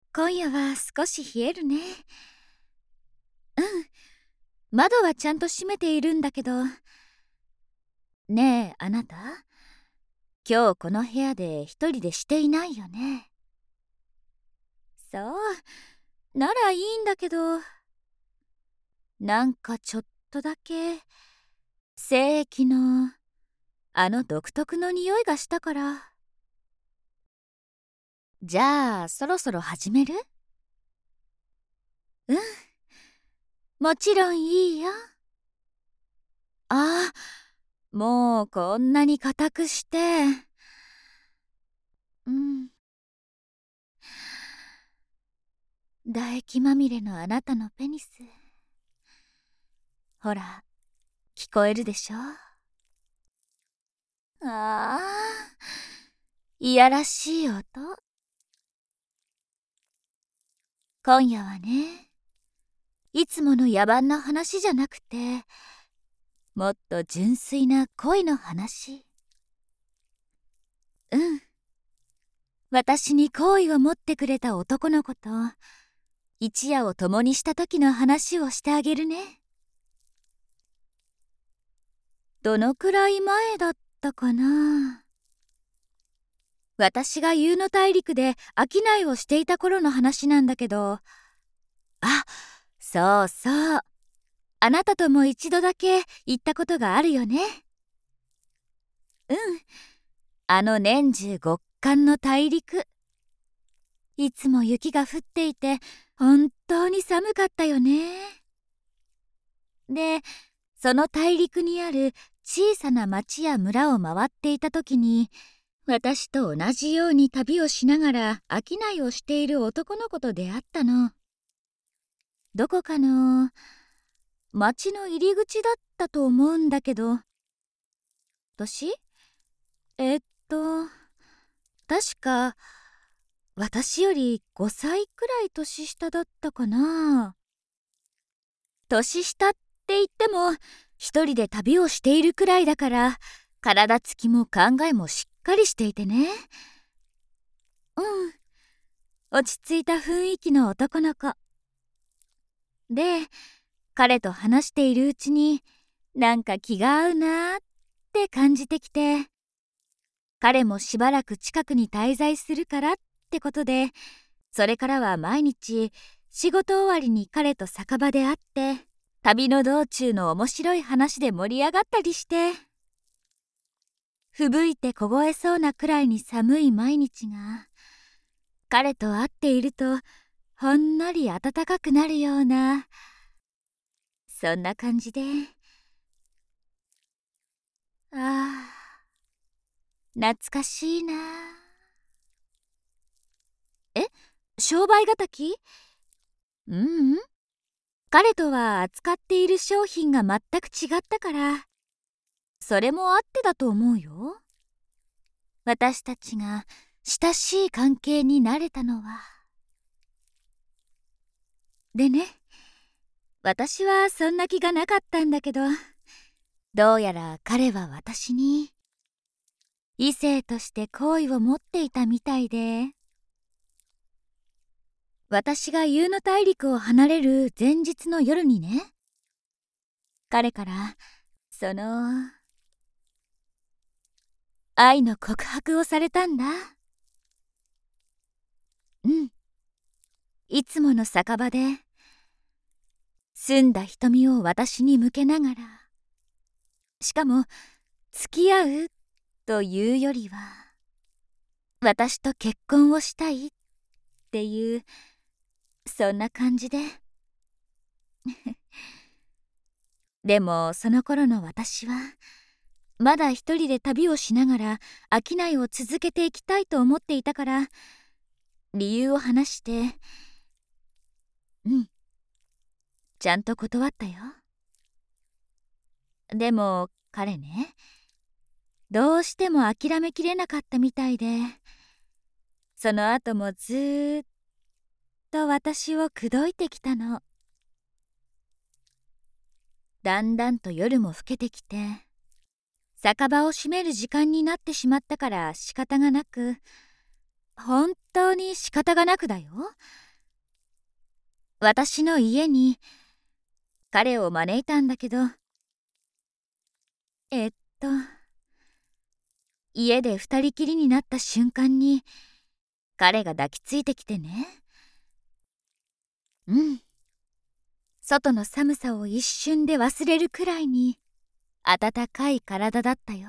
今夜は少し冷えるね。うん、窓はちゃんと閉めているんだけど。ねえ、あなた、今日この部屋で一人でしていないよね。そう、ならいいんだけど、なんかちょっとだけ精液のあの独特の匂いがしたから。じゃあそろそろ始める？うん、もちろんいいよ。ああ、もうこんなに固くして。うん。唾液まみれのあなたのペニス。ほら、聞こえるでしょ？ああ、いやらしい音。今夜はね、いつもの野蛮な話じゃなくて、もっと純粋な恋の話。うん。私に好意を持ってくれた男の子と、一夜を共にした時の話をしてあげるね。どのくらい前だったかな。私が夕の大陸で商いをしていた頃の話なんだけど、あ、そうそう。あなたとも一度だけ行ったことがあるよね。うん。あの年中極寒の大陸。いつも雪が降っていて、本当に寒かったよね。で、その大陸にある小さな町や村を回っていた時に、私と同じように旅をしながら商いをしている男の子と出会ったの。どこかの町の入り口だったと思うんだけど。年？えっと確か私より5歳くらい年下だったかな。年下って言っても一人で旅をしているくらいだから、体つきも考えもしっかりしていてね。うん、落ち着いた雰囲気の男の子で、彼と話しているうちになんか気が合うなーって感じてきて、彼もしばらく近くに滞在するからってことで、それからは毎日仕事終わりに彼と酒場で会って、旅の道中の面白い話で盛り上がったりして、吹雪いて凍えそうなくらいに寒い毎日が、彼と会っているとほんのり暖かくなるような、そんな感じで。ああ、懐かしいな。え、商売敵？うん、彼とは扱っている商品が全く違ったから、それもあってだと思うよ。私たちが親しい関係になれたのは。でね、私はそんな気がなかったんだけど、どうやら彼は私に異性として好意を持っていたみたいで、私が夕の大陸を離れる前日の夜にね、彼からその愛の告白をされたんだ。うん、いつもの酒場で澄んだ瞳を私に向けながら、しかも付き合うというよりは、私と結婚をしたいっていう、そんな感じで。でもその頃の私はまだ一人で旅をしながら商いを続けていきたいと思っていたから、理由を話して、うん、ちゃんと断ったよ。でも彼ね、どうしても諦めきれなかったみたいで、その後もずーっと私を口説いてきたの。だんだんと夜も更けてきて、酒場を閉める時間になってしまったから仕方がなく、本当に仕方がなくだよ。私の家に彼を招いたんだけど、えっと、家で二人きりになった瞬間に彼が抱きついてきてね。外の寒さを一瞬で忘れるくらいに温かい体だったよ。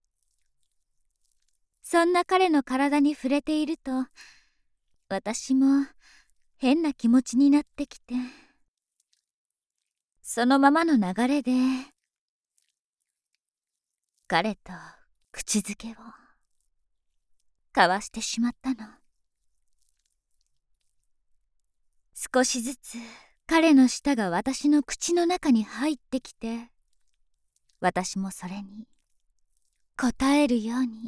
そんな彼の体に触れていると、私も変な気持ちになってきて、そのままの流れで彼と口づけを交わしてしまったの。少しずつ彼の舌が私の口の中に入ってきて、私もそれに応えるように。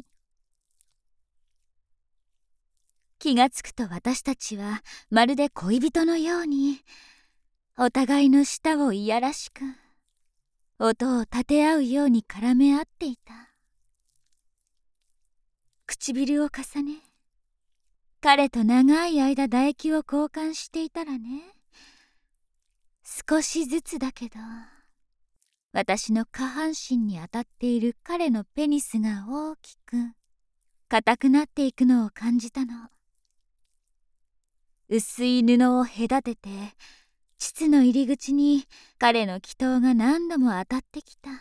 気がつくと私たちはまるで恋人のように、お互いの舌をいやらしく、音を立て合うように絡め合っていた。唇を重ね、彼と長い間唾液を交換していたらね、少しずつだけど、私の下半身に当たっている彼のペニスが大きく硬くなっていくのを感じたの。薄い布を隔てて、膣の入り口に彼の気筒が何度も当たってきた。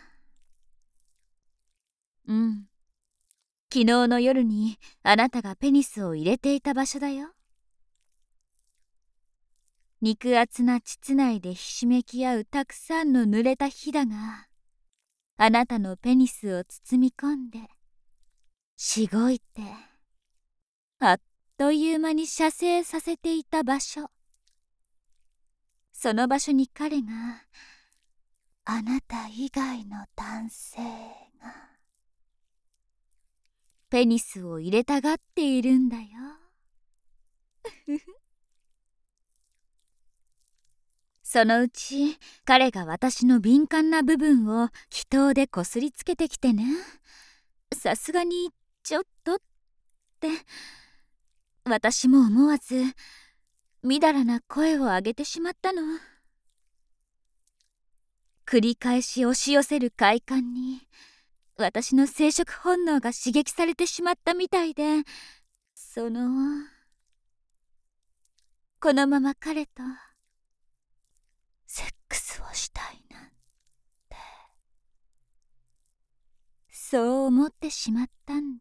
昨日の夜にあなたがペニスを入れていた場所だよ。肉厚な膣内でひしめき合うたくさんの濡れたひだが、あなたのペニスを包み込んで、しごいて、あっという間に射精させていた場所。その場所に彼が、あなた以外の男性が、ペニスを入れたがっているんだよ。そのうち彼が私の敏感な部分を気筒でこすりつけてきてね。さすがにちょっとって、私も思わずみだらな声を上げてしまったの。繰り返し押し寄せる快感に私の生殖本能が刺激されてしまったみたいで、このまま彼とセックスをしたいなんて、そう思ってしまったんだ。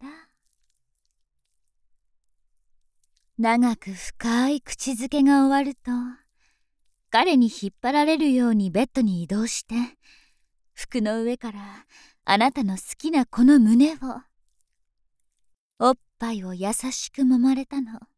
長く深い口づけが終わると、彼に引っ張られるようにベッドに移動して、服の上からあなたの好きなこの胸を、おっぱいを優しく揉まれたの。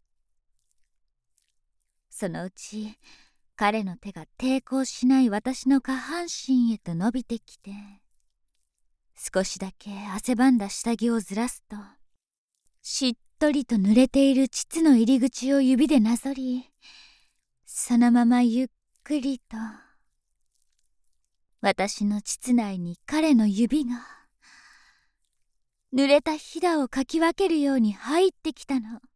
そのうち彼の手が抵抗しない私の下半身へと伸びてきて、少しだけ汗ばんだ下着をずらすと、しっとりと濡れている膣の入り口を指でなぞり、そのままゆっくりと私の膣内に彼の指が濡れたひだをかき分けるように入ってきたの。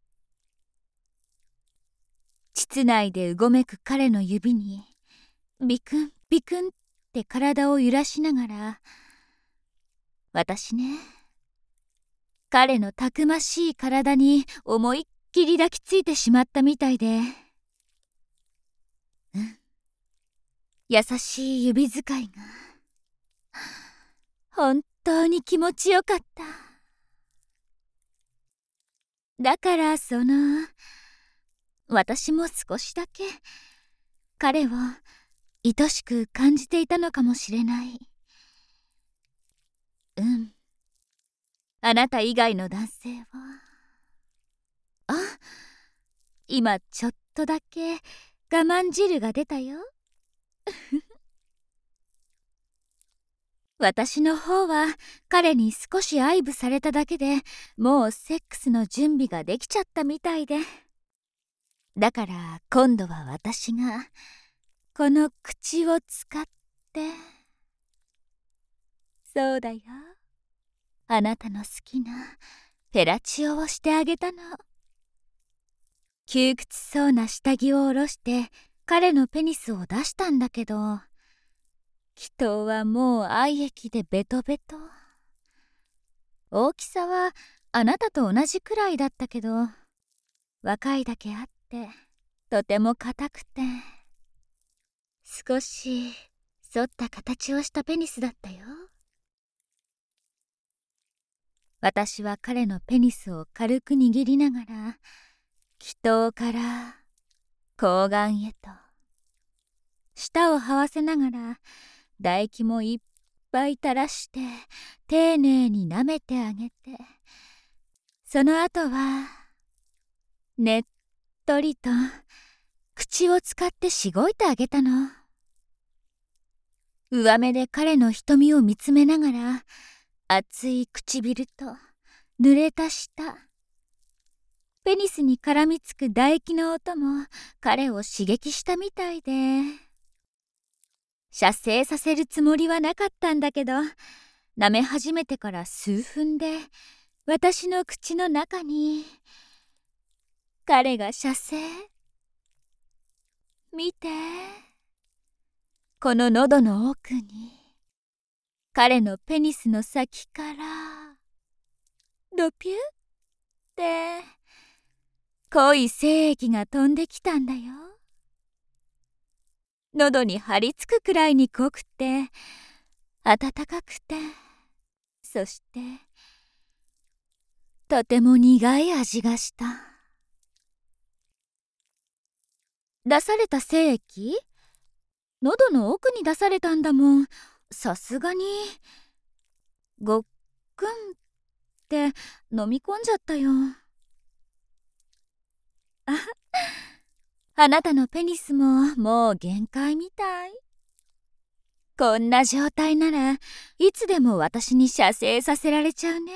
膣内でうごめく彼の指にビクンビクンって体を揺らしながら、私ね、彼のたくましい体に思いっきり抱きついてしまったみたいで、優しい指使いが本当に気持ちよかった。だから私も少しだけ彼を愛しく感じていたのかもしれない。あなた以外の男性を。今ちょっとだけ我慢汁が出たよ。私の方は彼に少し愛撫されただけでもうセックスの準備ができちゃったみたいで。だから今度は私がこの口を使って、そうだよ、あなたの好きなフェラチオをしてあげたの。 窮屈そうな下着を下ろして彼のペニスを出したんだけど、気筒はもう愛液でベトベト。大きさはあなたと同じくらいだったけど、若いだけあってとても硬くて、少し反った形をしたペニスだったよ。私は彼のペニスを軽く握りながら、気筒から睾丸へと舌を這わせながら、唾液もいっぱい垂らして丁寧に舐めてあげて、その後はねっとりと口を使ってしごいてあげたの。上目で彼の瞳を見つめながら、熱い唇と濡れた舌、ペニスに絡みつく唾液の音も彼を刺激したみたいで、射精させるつもりはなかったんだけど、舐め始めてから数分で私の口の中に彼が射精。見て、この喉の奥に彼のペニスの先からドピュって濃い精液が飛んできたんだよ。喉に張り付くくらいに濃くて温かくて、そしてとても苦い味がした。出された精液？喉の奥に出されたんだもん。さすがにごっくんって飲み込んじゃったよ。あなたのペニスももう限界みたい。こんな状態ならいつでも私に射精させられちゃうね。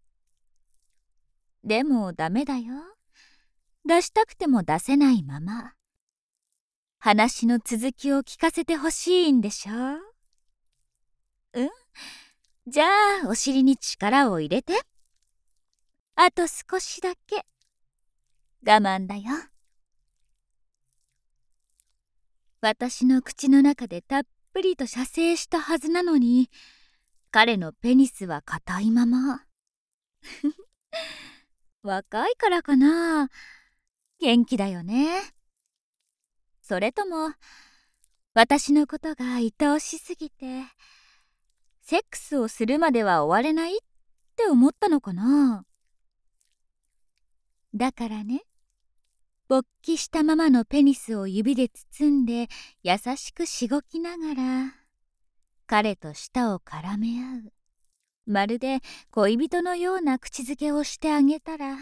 でもダメだよ。出したくても出せないまま。話の続きを聞かせてほしいんでしょ？うん？じゃあお尻に力を入れて。あと少しだけ。我慢だよ。私の口の中でたっぷりと射精したはずなのに、彼のペニスは硬いまま。若いからかな。元気だよね。それとも私のことが愛おしすぎて、セックスをするまでは終われないって思ったのかな。だからね、勃起したままのペニスを指で包んで優しくしごきながら、彼と舌を絡め合う。まるで恋人のような口づけをしてあげたら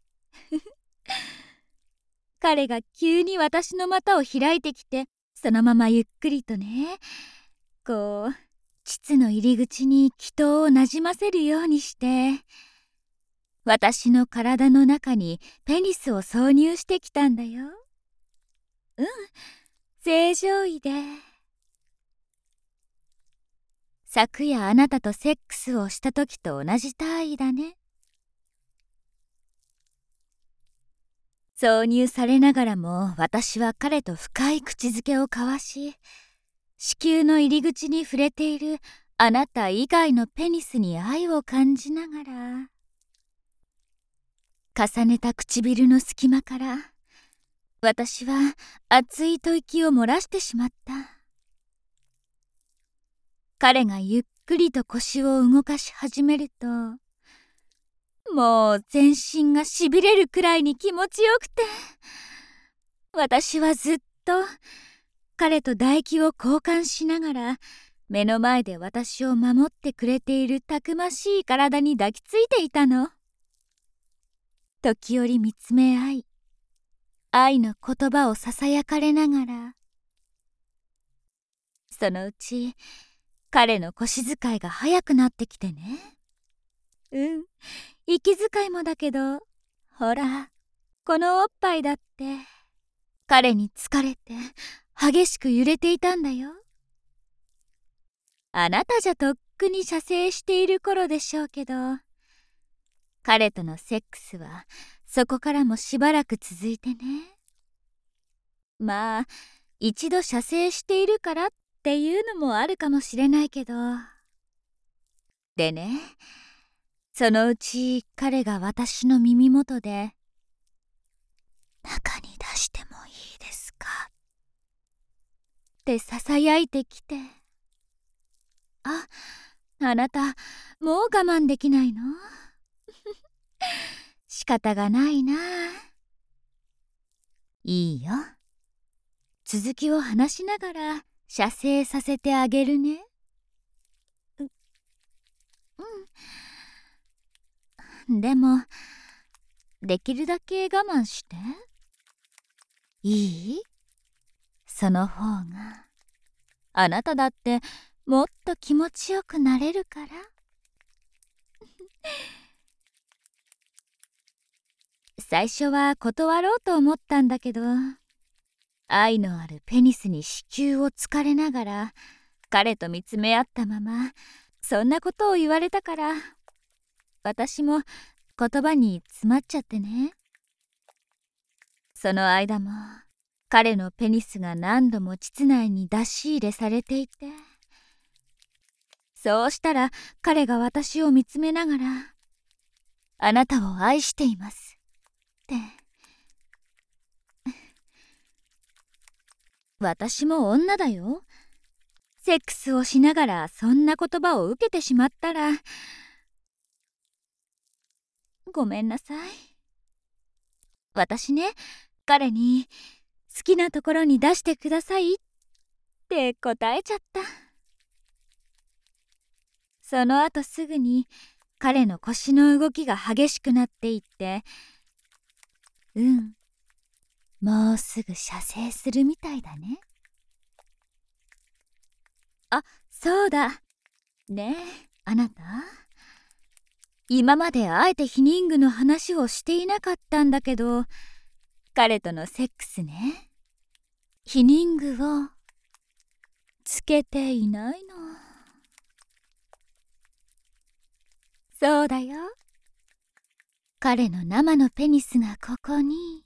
彼が急に私の股を開いてきて、そのままゆっくりとね、こう膣の入り口に気筒をなじませるようにして、私の体の中にペニスを挿入してきたんだよ。うん、正常位で。昨夜あなたとセックスをした時と同じ体位だね。挿入されながらも私は彼と深い口づけを交わし、子宮の入り口に触れているあなた以外のペニスに愛を感じながら、重ねた唇の隙間から私は熱い吐息を漏らしてしまった。彼がゆっくりと腰を動かし始めると、もう全身がしびれるくらいに気持ちよくて、私はずっと彼と唾液を交換しながら、目の前で私を守ってくれているたくましい体に抱きついていたの。時折見つめ合い、愛の言葉をささやかれながら、そのうち彼の腰使いが早くなってきてね。息遣いもだけど、ほら、このおっぱいだって彼に疲れて激しく揺れていたんだよ。あなたじゃとっくに射精している頃でしょうけど、彼とのセックスはそこからもしばらく続いてね。まあ、一度射精しているからっていうのもあるかもしれないけど。でね、そのうち彼が私の耳元で、中に出してもいいですかって囁いてきて、あなた、もう我慢できないの？仕方がないな。いいよ。続きを話しながら射精させてあげるね。でも、できるだけ我慢して。いい？その方が、あなただってもっと気持ちよくなれるから。最初は断ろうと思ったんだけど、愛のあるペニスに子宮をつかれながら彼と見つめ合ったままそんなことを言われたから、私も言葉に詰まっちゃってね。その間も彼のペニスが何度も膣内に出し入れされていて、そうしたら彼が私を見つめながら、あなたを愛していますって私も女だよ。セックスをしながらそんな言葉を受けてしまったら、ごめんなさい。私ね、彼に好きなところに出してくださいって答えちゃった。その後すぐに彼の腰の動きが激しくなっていって、もうすぐ射精するみたいだね。そうだ。ねえ、あなた。今まであえて避妊具の話をしていなかったんだけど、彼とのセックスね。避妊具をつけていないの。そうだよ。彼の生のペニスがここに。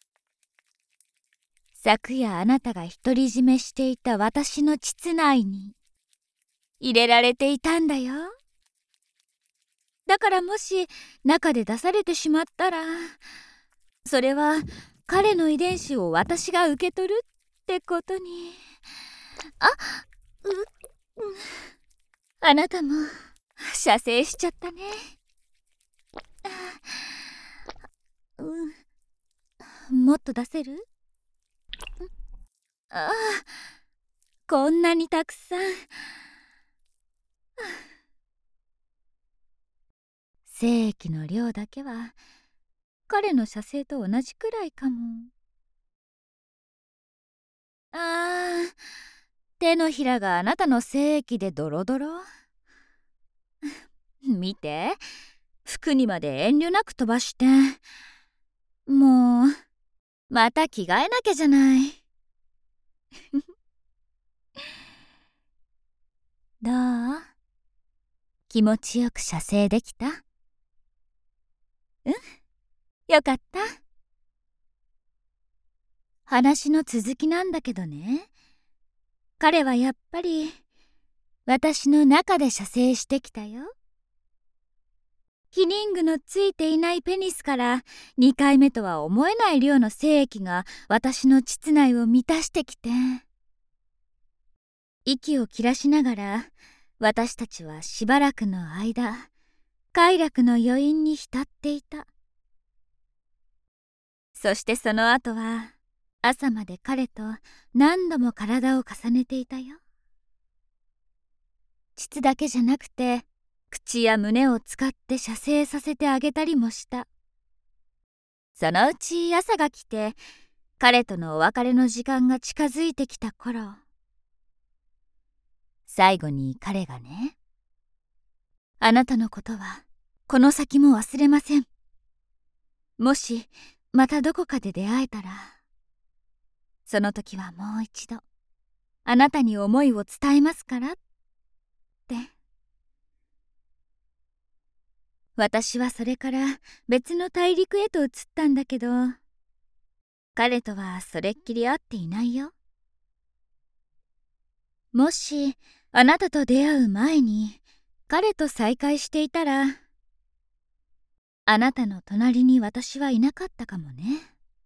昨夜あなたが独り占めしていた私の膣内に入れられていたんだよ。だからもし中で出されてしまったら、それは彼の遺伝子を私が受け取るってことに。あなたも射精しちゃったね。もっと出せる？こんなにたくさん。精液の量だけは彼の射精と同じくらいかも。手のひらがあなたの精液でドロドロ。見て、服にまで遠慮なく飛ばして。もうまた着替えなきゃじゃない。どう？気持ちよく射精できた？よかった。話の続きなんだけどね、彼はやっぱり私の中で射精してきたよ。避妊具のついていないペニスから2回目とは思えない量の精液が私の膣内を満たしてきて、息を切らしながら私たちはしばらくの間快楽の余韻に浸っていた。そしてその後は朝まで彼と何度も体を重ねていたよ。膣だけじゃなくて口や胸を使って射精させてあげたりもした。そのうち朝が来て彼とのお別れの時間が近づいてきた頃、最後に彼がね、あなたのことはこの先も忘れません。もしまたどこかで出会えたら、その時はもう一度あなたに思いを伝えますからって。 私はそれから別の大陸へと移ったんだけど、彼とはそれっきり会っていないよ。もしあなたと出会う前に彼と再会していたら、あなたの隣に私はいなかったかもね。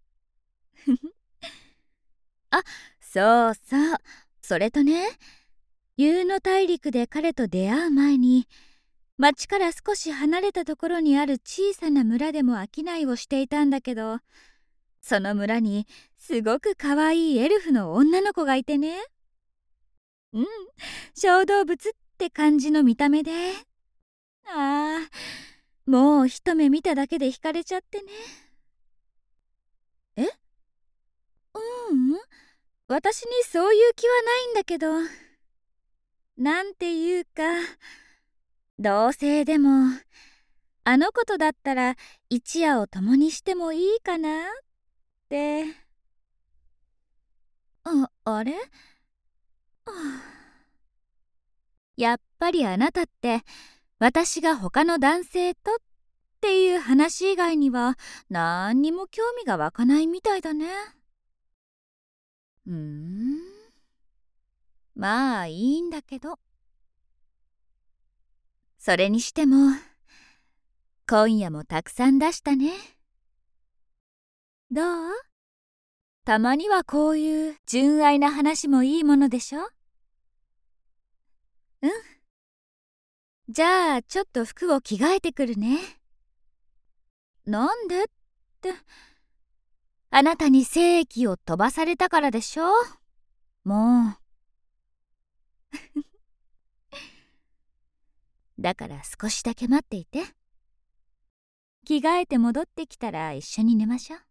あ、そうそう。それとね、ユーノ大陸で彼と出会う前に、町から少し離れたところにある小さな村でも商いをしていたんだけど、その村にすごくかわいいエルフの女の子がいてね。うん、小動物って感じの見た目で。ああ、もう一目見ただけで惹かれちゃってね。え、うん、私にそういう気はないんだけど。なんていうか、同性でも、あの子とだったら一夜を共にしてもいいかなって。あれ、はあ、やっぱりあなたって私が他の男性とっていう話以外には何にも興味が湧かないみたいだね。まあいいんだけど。それにしても今夜もたくさん出したね。どう？たまにはこういう純愛な話もいいものでしょ？うん。じゃあちょっと服を着替えてくるね。なんでって、あなたに精液を飛ばされたからでしょ？もう。だから少しだけ待っていて。着替えて戻ってきたら一緒に寝ましょう。